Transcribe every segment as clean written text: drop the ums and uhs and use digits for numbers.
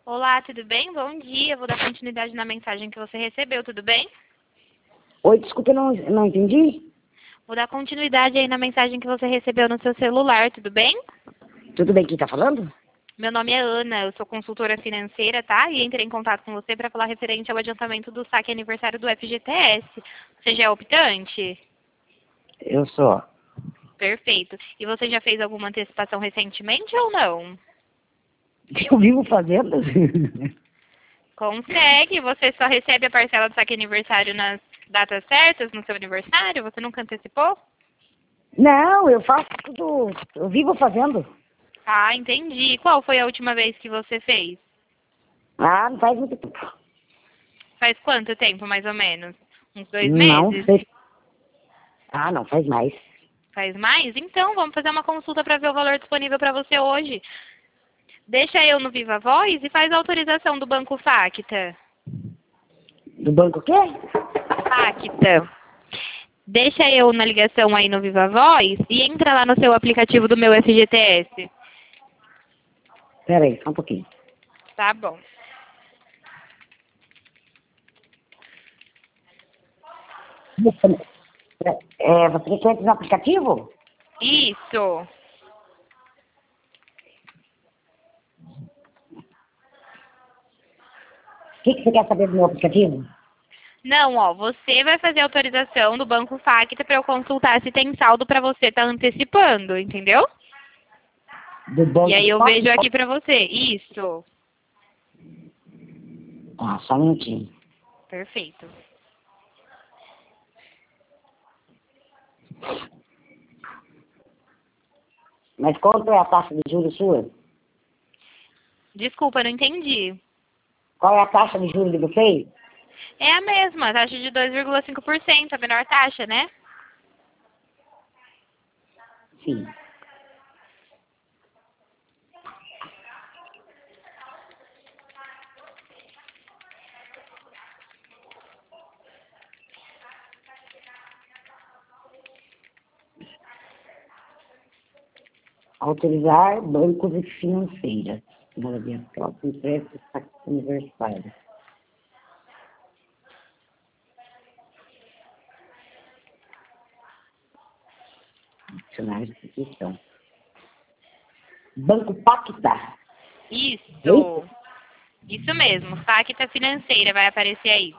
Olá, tudo bem? Bom dia. Vou dar continuidade na mensagem que você recebeu, tudo bem? Oi, desculpa, eu não entendi. Vou dar continuidade aí na mensagem que você recebeu no seu celular, tudo bem? Tudo bem, quem tá falando? Meu nome é Ana, eu sou consultora financeira, tá? E entrei em contato com você para falar referente ao adiantamento do saque aniversário do FGTS. Você já é optante? Eu sou. Perfeito. E você já fez alguma antecipação recentemente ou não? Eu vivo fazendo. Consegue. Você só recebe a parcela do saque aniversário nas datas certas, no seu aniversário? Você nunca antecipou? Não, eu faço tudo. Eu vivo fazendo. Ah, entendi. Qual foi a última vez que você fez? Ah, não faz muito tempo. Faz quanto tempo, mais ou menos? Uns 2 Não meses? sei. Ah, não, faz mais. Faz mais? Então, vamos fazer uma consulta para ver o valor disponível para você hoje. Deixa eu no Viva Voz e faz a autorização do Banco Facta. Do banco o quê? Facta. Deixa eu na ligação aí no Viva Voz e entra lá no seu aplicativo do meu FGTS. Pera aí, só um pouquinho. Tá bom. Você quer entrar no aplicativo? Isso. O que você quer saber do meu aplicativo? Não, ó, você vai fazer a autorização do Banco Facta para eu consultar se tem saldo para você estar antecipando, entendeu? Do banco E aí eu só? vejo aqui pra você. Isso. Ah, só um minutinho. Perfeito. Mas quanto é a taxa de juros sua? Desculpa, não entendi. Qual é a taxa de juros de vocês? É a mesma, taxa de 2,5%, a menor taxa, né? Sim. Autorizar bancos e financeiras. Maravilha, próprio empréstimo aniversário. Adicionar instituição. Banco Pacta. Isso. Isso mesmo, Facta Financeira vai aparecer aí.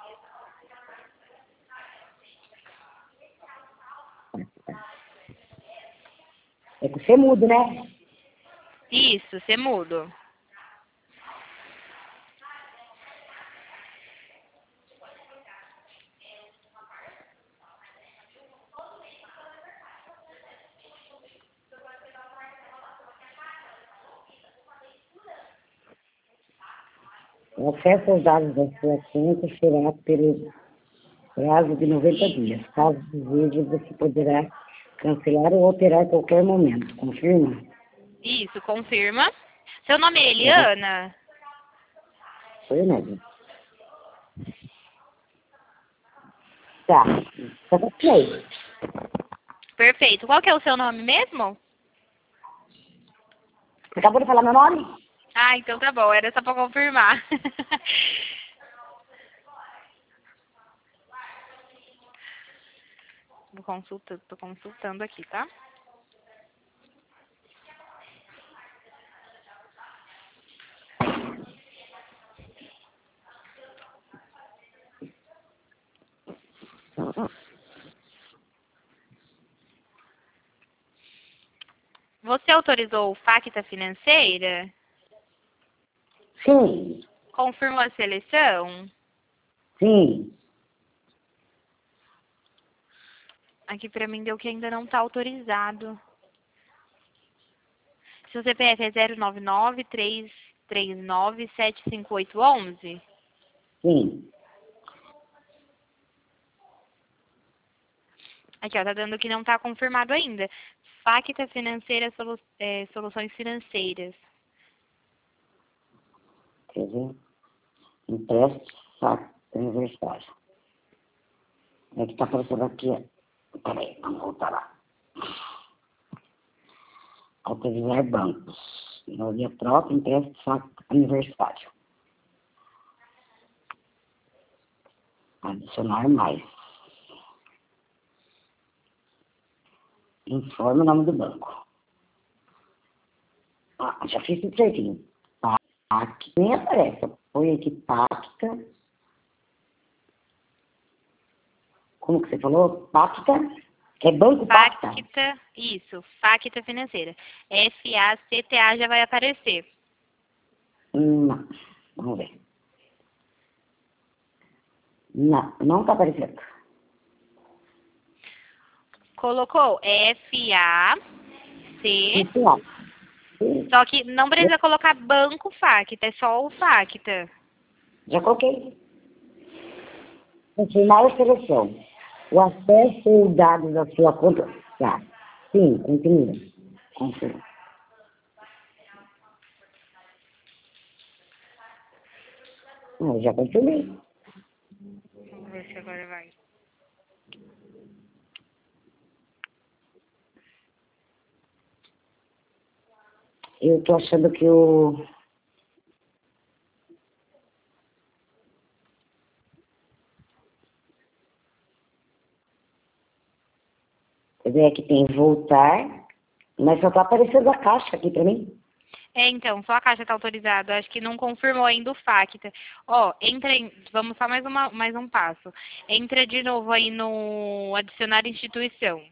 É que você muda, né? Isso, você muda. O acesso aos dados da sua conta será pelo prazo de 90 dias. Caso deseje, você poderá cancelar ou alterar a qualquer momento. Confirma? Isso, confirma. Seu nome é É, Eliana? sou eu mesmo. Tá. Só que aí. Perfeito. Qual que é o seu nome mesmo? Você acabou de falar meu nome? Ah, então tá bom, era só pra confirmar. Tô consultando aqui, tá? Você autorizou o Facta Financeira? Sim. Confirmou a seleção? Sim. Aqui pra mim deu que ainda não tá autorizado. Seu CPF é 099-339-75811? Sim. Aqui, ó, tá dando que não tá confirmado ainda. Facta Financeira Soluções Financeiras. Quer ver? Empréstimo, saco, aniversário. É que tá aparecendo aqui. Peraí, vamos voltar lá. Autorizar bancos. No dia próprio, empréstimo, saco, aniversário. Adicionar mais. Informe o nome do banco. Ah, já fiz tudo certinho. Pacta, nem aparece. Põe aqui Pacta. Como que você falou? Pacta? É Banco Pacta? Facta, isso, Facta Financeira. F-A-C-T-A já vai aparecer. Não. Vamos ver. Não tá aparecendo. Colocou F-A-C. Isso, ó. Só que não precisa colocar Banco Facta, é só o Facta. Já coloquei. Confirmar a seleção. O acesso ou dados da sua conta. Tá. Sim, continua. Confirma. Eu já confirmei. Vamos ver se agora vai. Eu tô achando que o... Quer ver, aqui tem voltar, mas só tá aparecendo a caixa aqui pra mim. Então, só a caixa está autorizada. Acho que não confirmou ainda o Facta. Ó, entra em... Vamos só mais um passo. Entra de novo aí no adicionar instituição.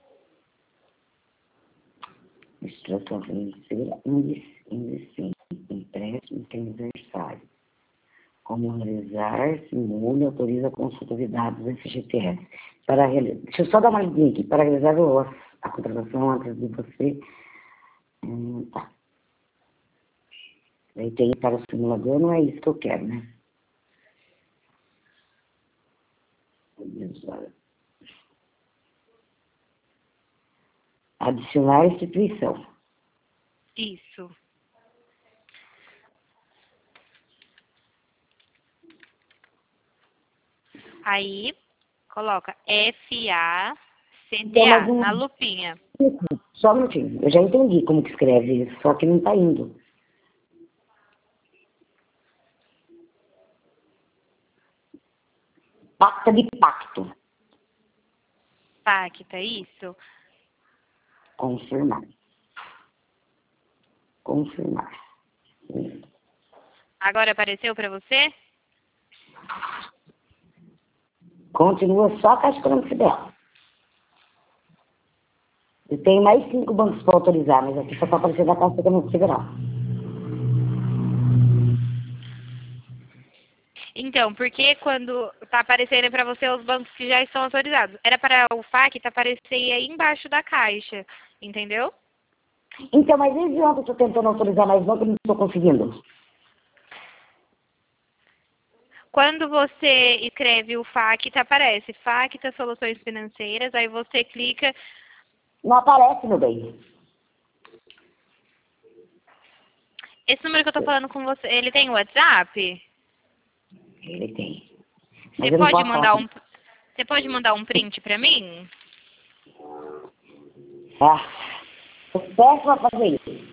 Instrução financeira, índice, empréstimo, aniversário. Como realizar, simula, autoriza a consulta de dados do FGTS. Deixa eu só dar uma lidinha aqui. Para realizar a contratação antes de você... tá. Aí tem para o simulador, não é isso que eu quero, né? Adicionar instituição. Isso. Aí, coloca F-A-C-T-A na lupinha. Só um minutinho. Eu já entendi como que escreve isso, só que não tá indo. Pacta de pacto. Facta, isso. Confirmar. Confirmar. Agora apareceu para você? Continua só a Caixa Econômica Federal. Eu tenho mais 5 bancos para autorizar, mas aqui só está aparecendo a Caixa Econômica Federal. Então, porque quando está aparecendo para você os bancos que já estão autorizados? Era para o Facta aparecer aí embaixo da caixa, entendeu? Então, mas desde ontem eu estou tentando autorizar mais banco e não estou conseguindo. Quando você escreve o Facta, aparece Facta Soluções Financeiras, aí você clica... Não aparece, meu bem. Esse número que eu estou falando com você, ele tem WhatsApp? Ele tem. Mas eu não posso falar. Você pode mandar um print para mim? Ah, eu peço para fazer isso.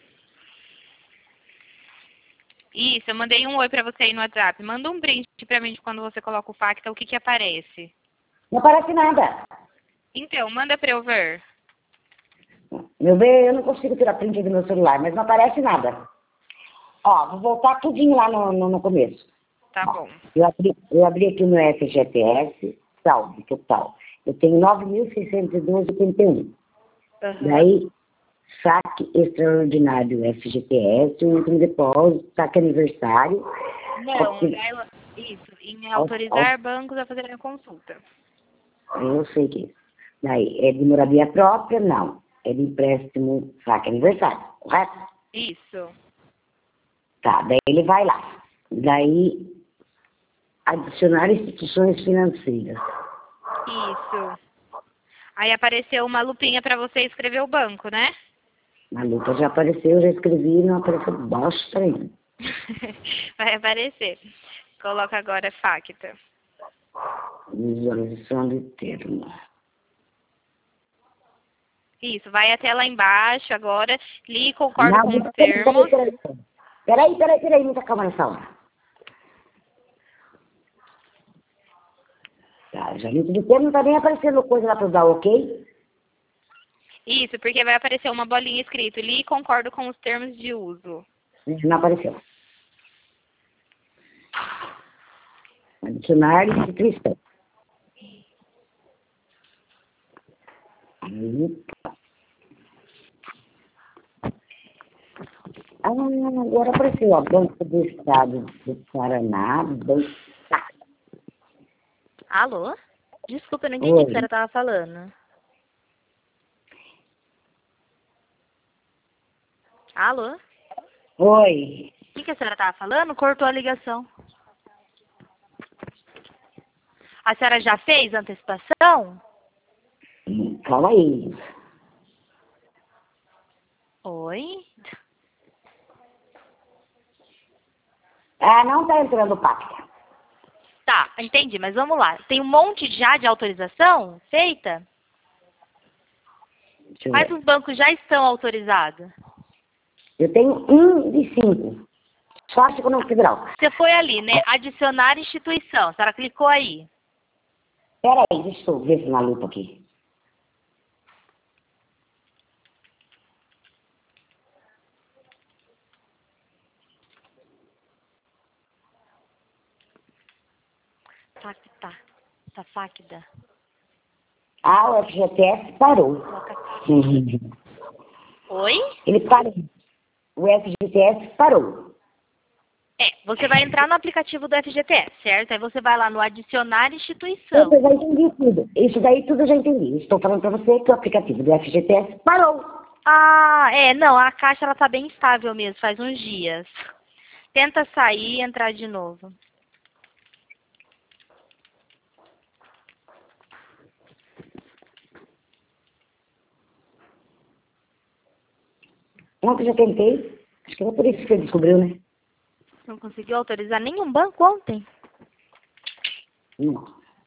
Isso, eu mandei um oi para você aí no WhatsApp. Manda um print para mim de quando você coloca o Facta, o que que aparece? Não aparece nada. Então, manda para eu ver. Meu bem, eu não consigo tirar print do meu celular, mas não aparece nada. Ó, vou voltar tudinho lá no começo. Tá bom. Eu abri aqui no FGTS, salve, que tal? Eu tenho 9.612,81. Uhum. Daí, saque extraordinário FGTS, o último depósito, saque aniversário. Não, isso, em autorizar bancos a fazerem a consulta. Eu sei que é isso. Daí, é de moradia própria? Não. É de empréstimo, saque aniversário, correto? Isso. Tá, daí ele vai lá. Daí, adicionar instituições financeiras. Isso. Aí apareceu uma lupinha para você escrever o banco, né? Na luta já apareceu, já escrevi e não apareceu bosta ainda. Vai aparecer. Coloca agora Facta. Visualização de termo. Isso, vai até lá embaixo agora, li e concordo com os termos. Peraí, muita calma nessa hora. Tá, já li tudo. Não tá nem aparecendo coisa lá para dar ok? Isso, porque vai aparecer uma bolinha escrito, li e concordo com os termos de uso. Não apareceu. Adicionar instituição. Aí, agora apareceu, ó, Banco do Estado do Paraná, Banco... Alô? Desculpa, eu não entendi o que a Oi. senhora estava falando. Alô? Oi. O que a senhora estava falando? Cortou a ligação. A senhora já fez a antecipação? Calma aí. Oi? Ah, não tá entrando o pacta. Tá, entendi, mas vamos lá. Tem um monte já de autorização feita? Deixa eu Quais ver. os bancos já estão autorizados? Eu tenho 1 de 5. Sorte Econômica Federal. Você foi ali, né? Adicionar instituição. A senhora clicou aí. Pera aí, deixa eu ver se na lupa aqui. Facta. Tá facda. Ah, o FGTS parou. Oi? Ele parou. O FGTS parou. É, você vai entrar no aplicativo do FGTS, certo? Aí você vai lá no adicionar instituição. Eu já entendi tudo. Isso daí tudo eu já entendi. Estou falando para você que o aplicativo do FGTS parou. Ah, não, a caixa ela tá bem estável mesmo, faz uns dias. Tenta sair e entrar de novo. Ontem eu já tentei. Acho que é por isso que você descobriu, né? Não conseguiu autorizar nenhum banco ontem? Não.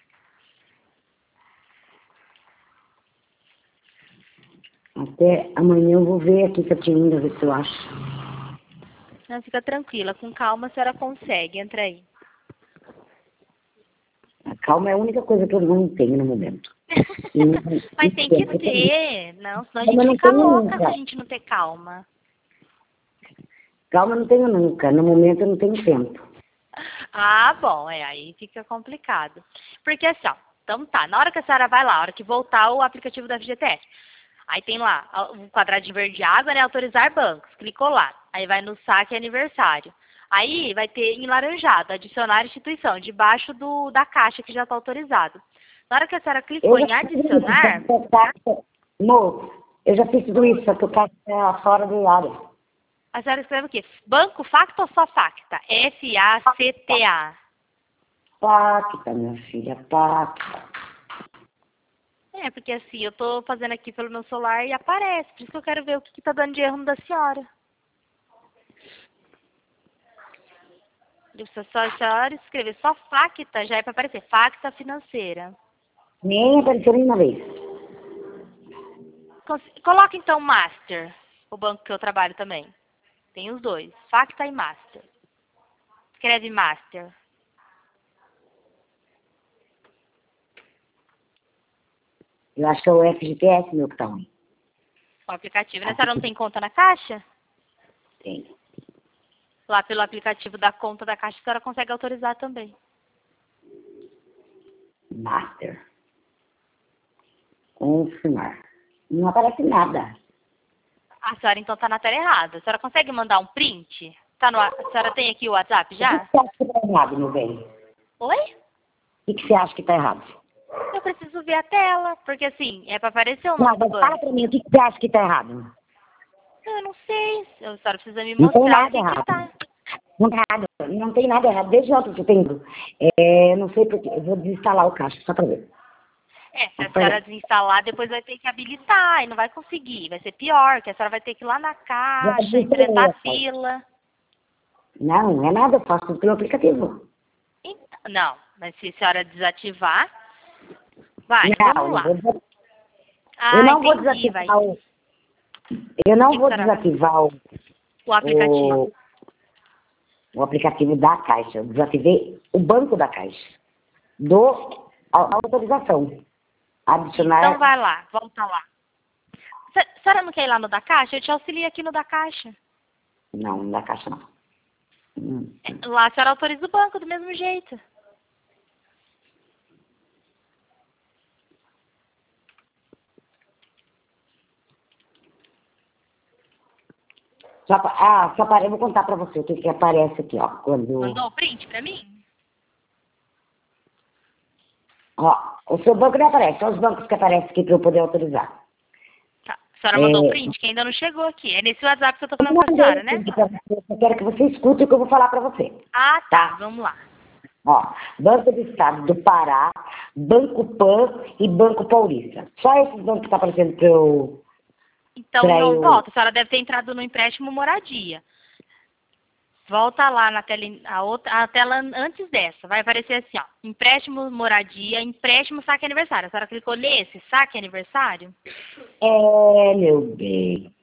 Até amanhã eu vou ver aqui certinho, ainda ver se eu acho. Não, fica tranquila, com calma a senhora consegue, entra aí. A calma é a única coisa que eu não tenho no momento. Mas tem que ter, não, senão a Calma gente não fica tenho louca se nunca. a gente não ter calma. Calma não tenho nunca. No momento eu não tenho tempo. Ah, bom, aí fica complicado. Porque assim, ó, então tá, na hora que a senhora vai lá, na hora que voltar o aplicativo da FGTS, aí tem lá o quadradinho verde de água, né, autorizar bancos, clicou lá, aí vai no saque aniversário. Aí vai ter em laranjado, adicionar instituição, debaixo da caixa que já está autorizado. Na hora que a senhora clicou em adicionar, Moço, eu já fiz tudo isso, só que o carro está fora de área. a senhora escreve o quê? Banco Facta ou só Facta? F-A-C-T-A. Pacta, minha filha, pacta. É, porque assim, eu tô fazendo aqui pelo meu celular e aparece. Por isso que eu quero ver o que tá dando de erro no da senhora. Se a senhora escrever só Facta, já é para aparecer. Facta financeira. Nem apareceu nenhuma vez. Coloca então Master, o banco que eu trabalho também. Tem os dois, Facta e Master. Escreve Master. Eu acho que é o FGTS meu que tá ruim. O aplicativo, né? A senhora não tem conta na Caixa? Tem. Lá pelo aplicativo da conta da Caixa, a senhora consegue autorizar também. Master. Confirmar. Não aparece nada. A senhora então tá na tela errada. A senhora consegue mandar um print? A senhora tem aqui o WhatsApp O já? que você acha que tá errado, meu bem? Oi? O que você acha que tá errado? Eu preciso ver a tela, porque assim, é para aparecer o Não, nome do mas fala banco. pra mim, o que você acha que tá errado? Eu não sei. A senhora precisa me Não tem mostrar o nada que errado. tá. Não tem nada, não tem nada errado. Desde ontem que eu tenho. Não sei porque. Eu vou desinstalar o caixa, só pra ver. Se a senhora desinstalar, depois vai ter que habilitar e não vai conseguir. Vai ser pior, que a senhora vai ter que ir lá na caixa, enfrentar a fila. Não, não é nada, eu faço tudo pelo aplicativo. Então, não, mas se a senhora desativar, vai, Não, vamos lá. eu não vou Entendi, desativar o. Eu não vou vai? desativar O aplicativo. o aplicativo da Caixa. Eu desativei o banco da Caixa. Do A autorização. Adicionar. Então vai lá, volta lá. A senhora não quer ir lá no da Caixa? Eu te auxilio aqui no da Caixa. Não da Caixa não. Lá a senhora autoriza o banco do mesmo jeito. Eu vou contar pra você o que aparece aqui, ó. Quando... Mandou o print pra mim? Ó, o seu banco não aparece, são os bancos que aparecem aqui pra eu poder autorizar. Tá. A senhora mandou o print, que ainda não chegou aqui. É nesse WhatsApp que eu tô falando com a senhora, né? Eu quero que você escute o que eu vou falar pra você. Ah, tá. Vamos lá. Ó, Banco do Estado do Pará, Banco Pan e Banco Paulista. Só esses bancos que tá aparecendo pra eu... Então não volta. A senhora deve ter entrado no empréstimo moradia. Volta lá na tela, a tela antes dessa. Vai aparecer assim, ó. Empréstimo moradia, empréstimo saque aniversário. A senhora clicou nesse, saque aniversário? É, meu bem.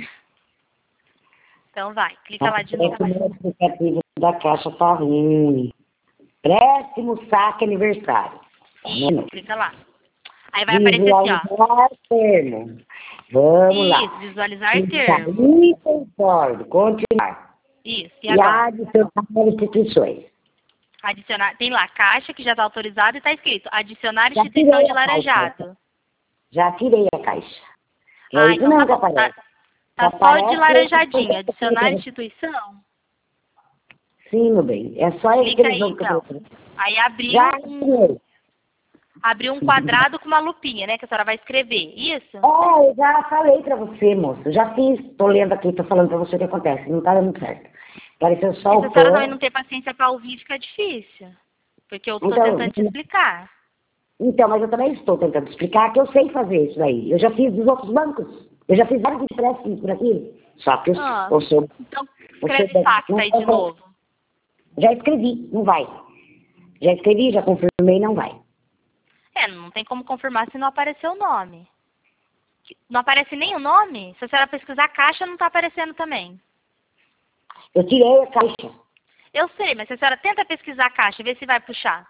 Então vai, clica lá de novo. O aplicativo da Caixa tá ruim. Empréstimo saque aniversário. Isso, clica lá. Aí vai aparecer assim, ó. Visualizar termo. Vamos lá. Isso, visualizar termo. Concordo. Continuar. Isso, e E agora? adicionar instituições. Adicionar, tem lá, Caixa, que já está autorizado e está escrito, adicionar instituição de laranjado. Já tirei a Caixa. Ah, isso então não tá que bom. aparece. Tá só de laranjadinho. Adicionar instituição? Sim, meu bem. É só Clica aí, jogo que então. eu tô... Aí abriu um quadrado com uma lupinha, né? Que a senhora vai escrever. Isso? Eu já falei pra você, moço. Já fiz. Tô lendo aqui, tô falando pra você o que acontece. Não tá dando certo. Apareceu só Se a o senhora também PAN. não ter paciência para ouvir, fica difícil. Porque eu tô Então, tentando te explicar. Então, mas eu também estou tentando explicar que eu sei fazer isso daí. Eu já fiz dos outros bancos. Eu já fiz vários empréstimos por aqui. Só que o seu... Então, o escreve seu facta aí de novo. Já escrevi, não vai. Já escrevi, já confirmei, não vai. Não tem como confirmar se não apareceu o nome. Não aparece nem o nome? Se a senhora pesquisar Caixa, não está aparecendo também. Eu tirei a Caixa. Eu sei, mas se a senhora tenta pesquisar Caixa, vê se vai puxar.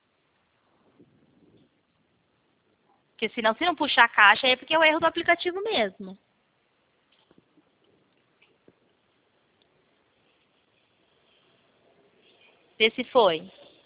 Porque senão, se não puxar a Caixa, é porque é o erro do aplicativo mesmo. Vê se foi.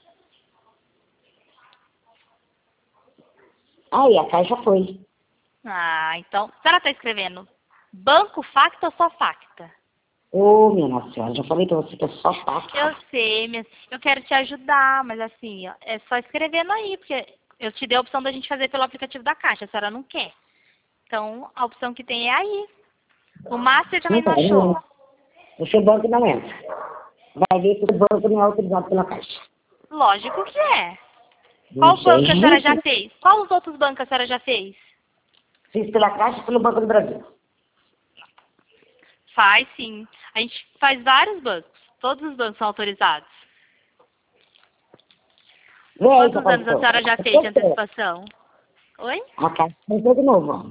Aí, a Caixa foi. Então, a senhora está escrevendo Banco Facta ou só Facta? Minha Nossa Senhora, já falei pra você que é só Facta. Eu sei, eu quero te ajudar, mas assim, ó, é só escrevendo aí, porque eu te dei a opção da gente fazer pelo aplicativo da Caixa, a senhora não quer. Então, a opção que tem é aí. O Master também não achou. O seu banco não entra. Vai ver que o banco não é autorizado pela Caixa. Lógico que é. Qual banco a senhora já fez? Qual os outros bancos a senhora já fez? Fiz pela Caixa e pelo Banco do Brasil. Faz, sim. A gente faz vários bancos. Todos os bancos são autorizados. Quantos anos a senhora já fez de antecipação? Oi? A Caixa entrou de novo, ó.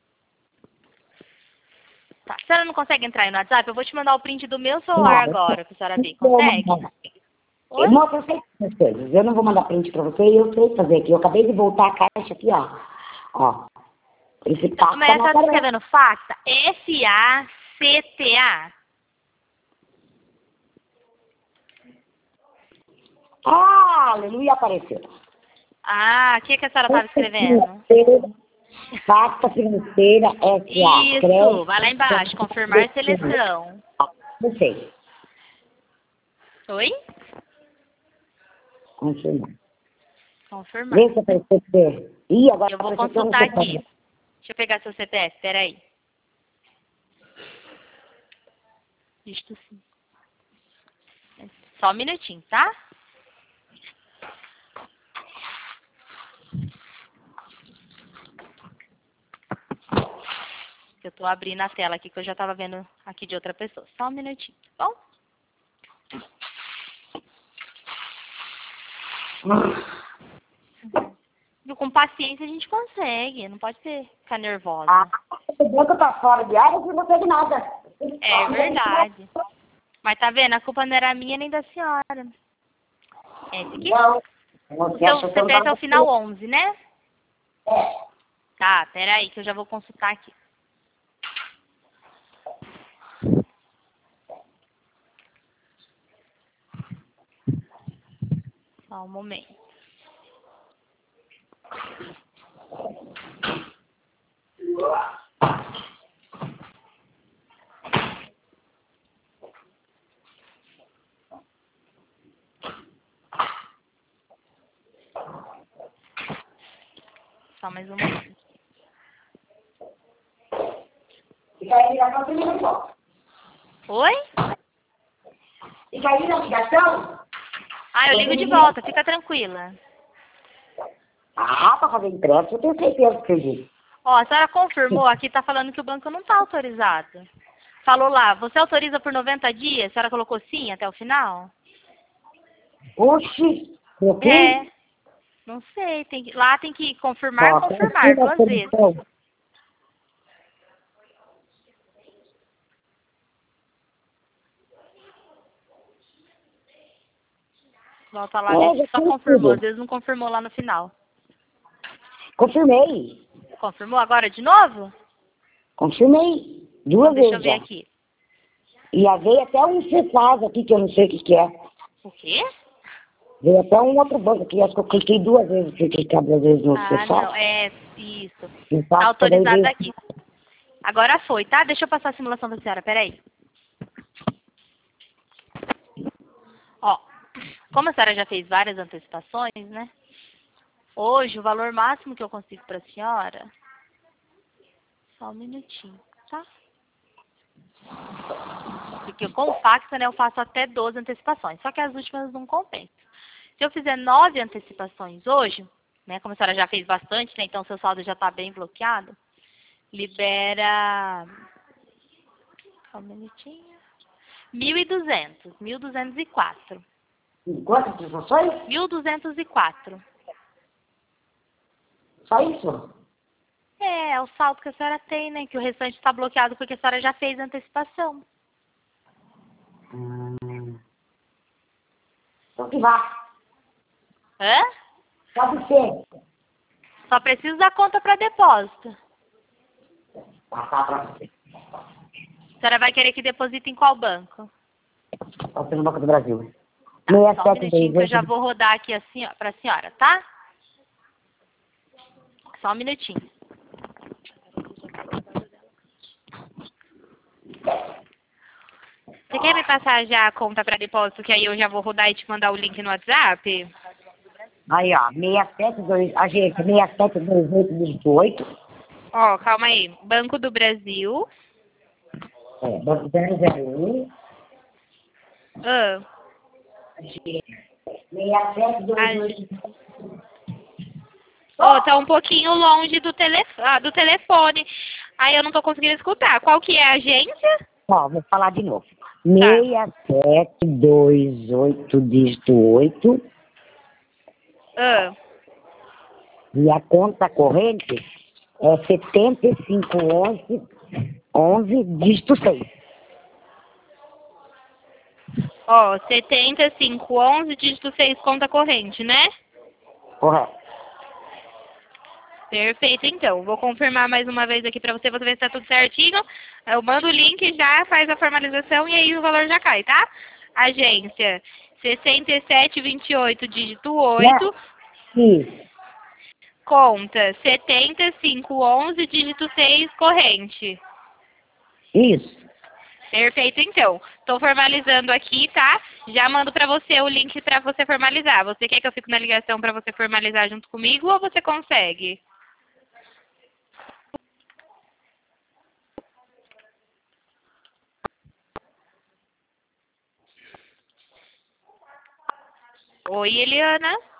Tá. A senhora não consegue entrar aí no WhatsApp? Eu vou te mandar o print do meu celular agora, pra senhora ver. Consegue? Oi? Moça, eu sei essas coisas. Eu não vou mandar print pra você e eu sei fazer aqui. Eu acabei de voltar a Caixa aqui, ó. Ó. Esse Então, mas a senhora tá escrevendo Facta? F-A-C-T-A? Aleluia, apareceu. O que a senhora estava escrevendo? Facta financeira S.A. Isso, vai lá embaixo, confirmar seleção. Não sei. Oi? Confirmar. Confirmar. Vê se apareceu. Ih, agora eu vou consultar aqui. Deixa eu pegar seu CPF, peraí. Isto sim. Só um minutinho, tá? Eu tô abrindo a tela aqui, que eu já tava vendo aqui de outra pessoa. Só um minutinho, tá bom? Com paciência a gente consegue, não pode ficar nervosa. O banco tá fora de área e não consegue nada. É verdade. Mas tá vendo, a culpa não era minha nem da senhora. É esse aqui? Não, O seu CPF é o final 11, né? É. Tá, peraí que eu já vou consultar aqui. Só um momento. Só mais um momento. Fica aí a ligação. Oi? Fica aí na ligação? Ah, eu ligo de volta, fica tranquila. Ah, para fazer empréstimo, eu tenho certeza que você. Ó, a senhora confirmou, aqui tá falando que o banco não tá autorizado. Falou lá, você autoriza por 90 dias? A senhora colocou sim até o final? Oxi, coloquei? É, não sei, lá tem que confirmar, Ó, confirmar, confirma a 2 vezes. autorização. Volta lá, vê se Já só fiz confirmou, às tudo. vezes não confirmou lá no final. Confirmei. Confirmou agora de novo? Confirmei. Então Duas deixa eu vezes ver já. aqui. E já veio até um CEFAS aqui, que eu não sei o que é. O quê? Veio até um outro banco aqui, acho que eu cliquei duas vezes, cliquei duas vezes no Ah, CEFAS. não, é isso. E Tá faço também autorizado veio. aqui. Agora foi, tá? Deixa eu passar a simulação pra senhora, peraí. Ó, como a senhora já fez várias antecipações, né? Hoje, o valor máximo que eu consigo pra senhora... Só um minutinho, tá? Porque com o Facta, né, eu faço até 12 antecipações. Só que as últimas não compensam. Se eu fizer 9 antecipações hoje, né, como a senhora já fez bastante, né, então seu saldo já está bem bloqueado, libera... Só um minutinho. 1.204. Quantas transações? 1.204. Só isso? É o saldo que a senhora tem, né? Que o restante está bloqueado porque a senhora já fez a antecipação. Então que vá. Hã? Pode ser. Só preciso da conta para depósito. Passar pra você. A senhora vai querer que deposite em qual banco? Pode ser no Banco do Brasil. Tá, só um minutinho que eu já vou rodar aqui assim, para a senhora, tá? Só um minutinho. Você quer me passar já a conta para depósito, que aí eu já vou rodar e te mandar o link no WhatsApp? Aí, ó, 672, agência 672818. Ó, calma aí. Banco do Brasil. Banco 001. Ah, Agência 6728. ó, tá um pouquinho longe do telefone. Aí eu não tô conseguindo escutar. Qual que é a agência? Ó, vou falar de novo. Tá. 6728, dígito 8. Ah, E a conta corrente é 7511, dígito 6. ó, 7511, dígito 6, conta corrente, né? Correto. Perfeito, então. Vou confirmar mais uma vez aqui pra você ver se tá tudo certinho. Eu mando o link, já faz a formalização e aí o valor já cai, tá? Agência 6728, dígito 8. Isso. Conta 7511, dígito 6, corrente. Isso. Perfeito, então. Estou formalizando aqui, tá? Já mando pra você o link pra você formalizar. Você quer que eu fique na ligação pra você formalizar junto comigo ou você consegue? Oi, Eliana.